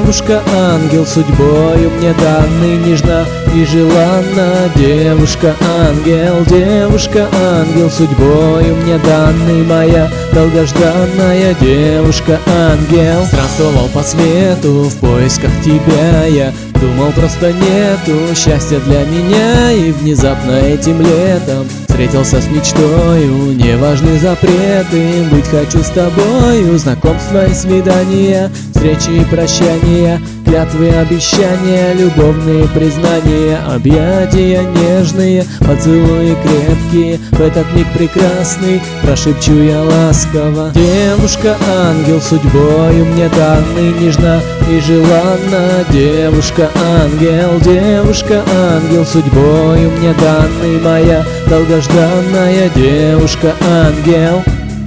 девушка-ангел, судьбою мне данный, нежна и желанна. Девушка-ангел, девушка-ангел, судьбою мне данный, моя долгожданная девушка-ангел. Странствовал по свету в поисках тебя я, думал, просто нету счастья для меня. И внезапно этим летом встретился с мечтою, не важны запреты, быть хочу с тобою. Знакомства и свидания, встречи и прощания, клятвы, обещания, любовные признания, объятия нежные, поцелуи крепкие, в этот миг прекрасный прошепчу я ласково. Девушка-ангел, судьбою мне данный, нежна и желанна. Девушка-ангел, девушка-ангел, судьбою мне данный, моя долгожданная девушка-ангел.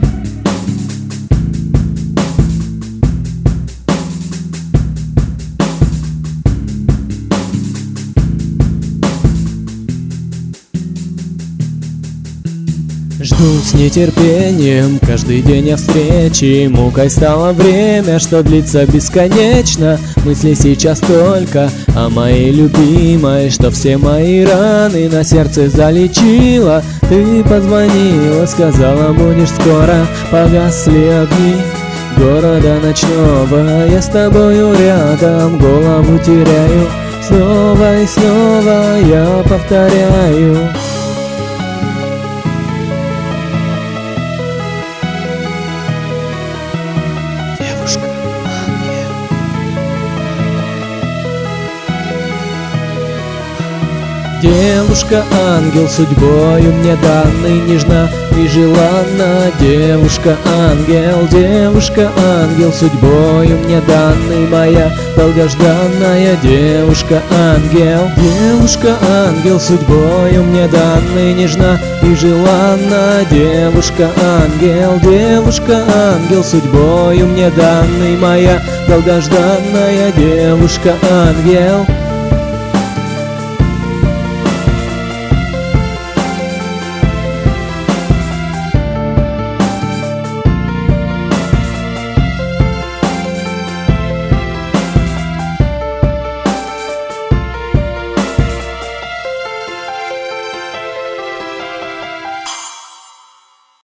Жду с нетерпением каждый день о встрече. Мукой стало время, что длится бесконечно. Мысли сейчас только о моей любимой, что все мои раны на сердце залечила. Ты позвонила, сказала, будешь скоро. Погасли огни города ночного, я с тобою рядом, голову теряю. Снова и снова я повторяю. Девушка-ангел, судьбою мне данный, нежна и желанна. Девушка-ангел, девушка-ангел, судьбою мне данный, моя долгожданная девушка-ангел. Девушка-ангел, судьбою мне данный, нежна и желанна. Девушка-ангел, девушка-ангел, судьбою мне данный, моя долгожданная девушка-ангел.